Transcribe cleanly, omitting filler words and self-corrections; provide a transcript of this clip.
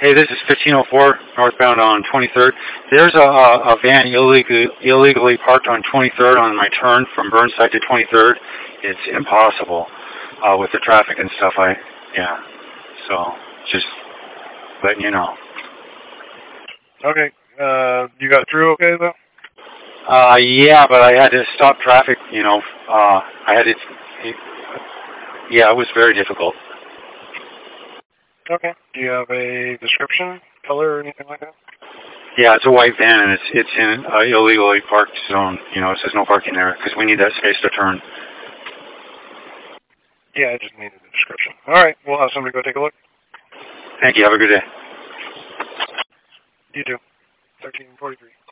Hey, this is 1504 northbound on 23rd. There's a van illegally parked on 23rd on my turn from Burnside to 23rd. It's impossible with the traffic and stuff. Yeah. So just letting you know. Okay. You got through okay though? Yeah, but I had to stop traffic. I had to. Yeah, it was very difficult. Okay. Do you have a description, color, or anything like that? Yeah, it's a white van, and it's in an illegally parked zone. It says no parking there because we need that space to turn. Yeah, I just needed a description. All right, we'll have somebody go take a look. Thank you. Have a good day. You too. 1343.